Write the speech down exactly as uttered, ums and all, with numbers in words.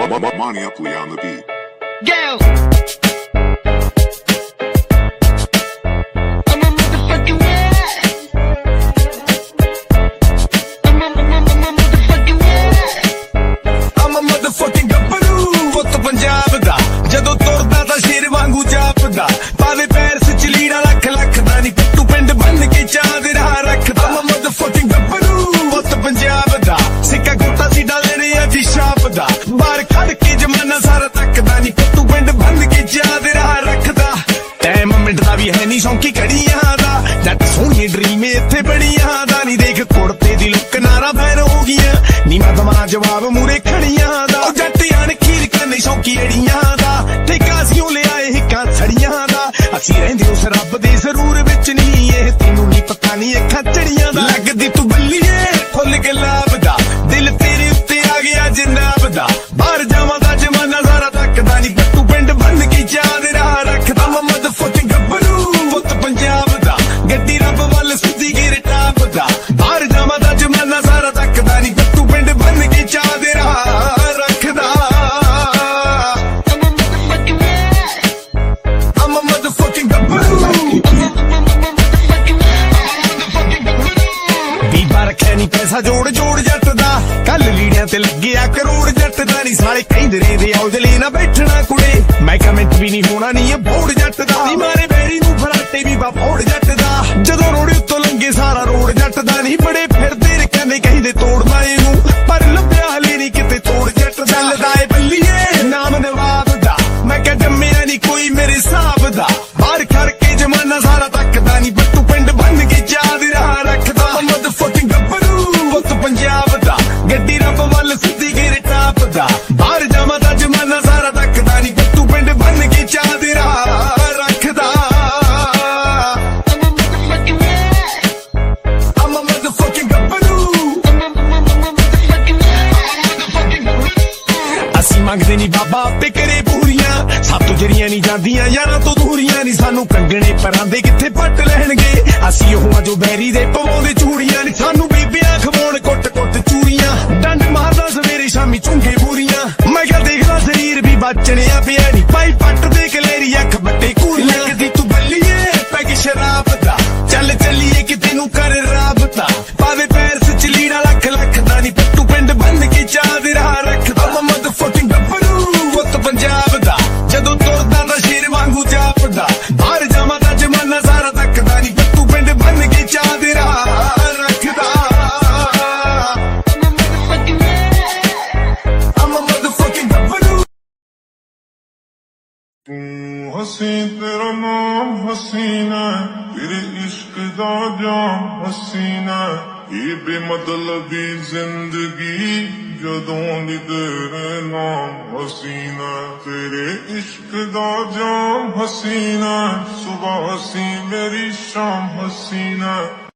Money up, we on the beat. Go! I'm a motherfucking rat. I'm a, I'm a, I'm a motherfucking rat. I'm a motherfucking ਗੱਭਰੂ ਪੁੱਤ ਪੰਜਾਬ ਦਾ ਜਦੋਂ ਤੁਰਦਾ ਤਾਂ ਸ਼ੇਰ ਵਾਂਗੂ ਜਾਪਦਾ ਪਾਵੇ ਪੈਰ ਸੱਚ ਲੀੜਾ ਲੱਖ ਲੱਖ ਦਾ ਨਹੀਂ ਪਿੱਟੂ ਪਿੰਡ ਬੰਨ ਕੇ ਚਾঁਦ ਰਾਹ ਰੱਖਦਾ I'm a motherfucking ਗੱਭਰੂ ਪੁੱਤ ਪੰਜਾਬ ਦਾ ਸਿੱਕਾ ਗੁੱਟਾ ਸੀ ਡਾਲਣੇ ਅੱਜ ਛਾਪ ਦਾ ਬਾਹਰ ਖੜ ਕੇ ਜਮਾਨਾ ਸਾਰਾ ਤੱਕਦਾ ਨਹੀਂ ਪਿੱਟੂ ਪਿੰਡ ਬੰਨ ਕੇ ਚਾঁਦ ਰਾਹ ਰੱਖਦਾ ਟਾਈਮ ਮਿੰਟ ਦਾ ਵੀ ਹੈ ਨਹੀਂ ਸੌਂਕੀ ਘੜੀਆਂ ਦਾ ਜੱਟ ਸੋਹਣੀ ਡਰੀਮ ਇੱਥੇ ਬਣੀਆਂ ਦਾ ਨਹੀਂ ਦੇਖ ਕੁੜਤੇ ਦੀ ਲੁੱਕ ਨਾਰਾ ਫੈਨ ਹੋ ਗਈਆਂ ਨੀ ਮੈਂ ਦਮਾ ਜਵਾਬ ਮੂਰੇ ਖੜੀਆਂ ਦਾ ਜੱਟ ਅਣਖੀਰ ਕਰਨੀ ਸੌਂਕੀ ਅੜੀਆਂ ਦਾ ਠੇਕਾ ਸਿਉ ਲਿਆਏ ਹਿੱਕਾਂ ਛੜੀਆਂ ਦਾ ਅਸੀਂ ਰਹਿੰਦੇ ਉਸ ਰੱਬ ਦੇ ਜ਼ਰੂਰ ਵਿੱਚ ਨਹੀਂ ਇਹ ਤੈਨੂੰ ਨਹੀਂ ਪਤਾ ਨਹੀਂ ਅੱਖਾਂ ਚੜੀਆਂ ਦਾ ਲੱਗਦੀ ਤੂੰ ਬੱਲੀਏ ਫੁੱਲ ਕੇ ਲਾਭਦਾ ਦਿਲ ਤੇਰੇ ਉੱਤੇ ਆ ਗਿਆ ਜਨਾਬ ਦਾ ਬਾਹਰ ਜਾਵਾਂ ਦਾ ਜਮਾਨਾ ਸਾਰਾ ਤੱਕਦਾ ਨਹੀਂ ਬੱਟੂ ਪਿੰਡ ਬੰਨ ਕੇ ਚਾঁਦ ਰਾਹ ਰੱਖਦਾ ਮੈਂ ਮਦਫੁੱਟ ਗੱਭਰੂ ਪੁੱਤ ਪੰਜਾਬ ਦਾ ਗੱਡੀ ਰੱਬ ਵੱਲ ਸਿੱਧੀ ਗੇਰ ਟਾਪ ਦਾ ਬਾਹਰ ਜਾਵਾਂ ਦਾ ਜਮਾਨਾ ਸਾਰਾ ਤੱਕਦਾ ਨਹੀਂ ਬੱਟੂ ਪਿੰਡ ਬੰਨ ਕੇ ਚਾঁਦ ਰਾਹ ਰੱਖਦਾ I'm a motherfucking ਗੱਭਰੂ ਬੀਬਾ ਰੱਖਿਆ ਨੀ ਪੈਸਾ ਜੋੜ ਜੋੜ ਜੱਟ ਦਾ ਕੱਲ ਲੀੜਿਆਂ ਤੇ ਲੱਗਿਆ ਕਰੋੜ ਜੱਟ ਦਾ ਨੀ ਸਾਲੇ ਕਹਿੰਦੇ ਰਹਿੰਦੇ ਔਜਲੇ ਨਾ ਬੈਠਣਾ ਕੁੜੇ ਮੈਂ ਕਮੈਂਟ ਵੀ ਨਹੀਂ ਹੋਣਾ ਨੀ ਇਹ ਬੋੜ ਜੱਟ ਦਾ ਨੀ ਮਾਰੇ ਬੈਰੀ ਨੂੰ ਫਰਾਟੇ ਵੀ ਬਾ ਫੋੜ ਜੱਟ ਦਾ ਜਦੋਂ ਰੋੜੇ ਉੱਤੋਂ ਲੰਗੇ ਸਾਰਾ ਰੋੜ ਜੱਟ ਦਾ ਨੀ ਬੜੇ ਫਿਰਦੇ ਨੇ ਕਹਿੰਦੇ ਕਹਿੰਦੇ ਤੋੜਦਾ ਇਹਨੂੰ ਪਰ ਲੱਭਿਆ ਹਲੇ ਨੀ ਕਿਤੇ ਤੋੜ ਜੱਟ ਦਾ ਚੱਲਦਾ ਏ ਬੱਲੀਏ ਨਾਮ ਨਵਾਬ ਦਾ ਮੈਂ ਕਿਹਾ ਜੰਮਿਆ ਨੀ ਕੋਈ ਮੇਰੇ ਹਿਸਾਬ ਦਾ ਬਾਹਰ ਖੜ ਕੇ ਜਮਾਨਾ ਸਾਰਾ ਤੱਕਦਾ ਨੀ ਬੱਟੂ ਪਿੰਡ ਬੰਨ ਕੇ ਚਾঁਦ ਰਾਹ ਰੱਖਦਾ ਮਦਫੁੱਟਿੰਗ ਗੱਭਰੂ ਪੁੱਤ ਪੰਜਾਬ ਦਾ ਗੱਡੀ ਰੱਬ ਵੱਲ ਸਿੱਧੀ ਗੇਰ ਟਾਪ ਦਾ ਬਾਹਰ ਜਾਵਾਂ ਦਾ ਜਮਾਨਾ ਸਾਰਾ ਤੱਕਦਾ ਨੀ ਬੱਟੂ ਪਿੰਡ ਬੰਨ ਕੇ ਚਾঁਦ ਰਾਹ ਰੱਖਦਾ I'm a motherfucking ਗੱਭਰੂ ਅਸੀਂ ਮੰਗਦੇ ਨੀ ਬਾਬਾ ਆਪੇ ਕਰੇ ਪੂਰੀਆਂ ਸਭ ਤੋਂ ਜਰੀਆਂ ਨੀ ਜਾਂਦੀਆਂ ਯਾਰਾਂ ਤੋਂ ਦੂਰੀਆਂ ਨੀ ਸਾਨੂੰ ਕੰਗਣੇ ਪਰਾਂ ਦੇ ਕਿੱਥੇ ਪੱਟ ਲੈਣਗੇ ਅਸੀਂ ਉਹ ਜੋ ਬੈਰੀ ਦੇ ਪਵਾਉਂਦੇ ਚੂੜੀਆਂ ਨੀ ਸਾਨੂੰ ਬੀਬੀਆਂ ਖਵਾਉਣ ਕੁੱਟ ਕੁੱਟ ਚੂੜੀਆਂ ਡੰਡ ਮਾਰਦਾ ਸਵੇਰੇ ਸ਼ਾਮੀ ਝੁੰਗੇ ਬੂਰੀਆਂ ਮੈਂ ਕਿਹਾ ਦੇਖਦਾ ਸਰੀਰ ਵੀ ਬਚਣਿਆ ਪਿਆ ਨੀ ਪਾਈ ਪੱਟ ਦੇ ਕਲੇਰੀ ਅੱਖ ਵੱਡੇ ਕੂੜੀਆਂ ਲੱਗਦੀ ਤੂੰ ਬੱਲੀਏ ਪੈਗ ਸ਼ਰਾਬ ਦਾ ਚੱਲ ਚੱਲੀਏ ਕਿਤੇ ਨੂੰ ਕਰ ਰਾਬਤਾ ਪਾਵੇ ਪੈਰ ਸੱਚ ਲੀੜਾ ਲੱਖ ਲੱਖ ਦਾ ਨੀ ਪੱਟੂ ਪਿੰਡ ਬੰਨ ਕੇ ਚਾঁਦ ਰਾਹ ਰੱਖਦਾ ਮੈਂ ਮਦਫੁੱਟਿੰਗ ਗੱਭਰੂ ਪੁੱਤ ਪੰਜਾਬ ਦਾ ਜਦੋਂ ਤੁਰਦਾ ਤਾਂ ਸ਼ੇਰ ਵਾਂਗੂ ਜਾਪਦਾ ਬਾਹਰ ਜਾਵਾਂ ਤਾਂ ਜਮਾਨਾ ਸਾਰਾ ਤੱਕਦਾ ਨੀ ਪੱਟੂ ਪਿੰਡ ਬੰਨ ਕੇ ਚਾঁਦ ਰਾਹ ਰੱਖਦਾ I'm a motherfucking ਗੱਭਰੂ ਤੂੰ ਹਸੀਂ ਤੇਰਾ ਨਾਮ ਹਸੀਨਾ ਤੇਰੇ ਇਸ਼ਕ ਦਾ ਜਾਮ ਹਸੀਨਾ ਇਹ ਬੇਮਤਲਬੀ ਜ਼ਿੰਦਗੀ ਜਦੋਂ ਦੀ ਤੇਰੇ ਨਾਮ ਹਸੀਨਾ ਤੇਰੇ ਇਸ਼ਕ ਦਾ ਜਾਮ ਹਸੀਨਾ ਸੁਬਹ ਹਸੀ ਮੇਰੀ ਸ਼ਾਮ ਹਸੀਨਾ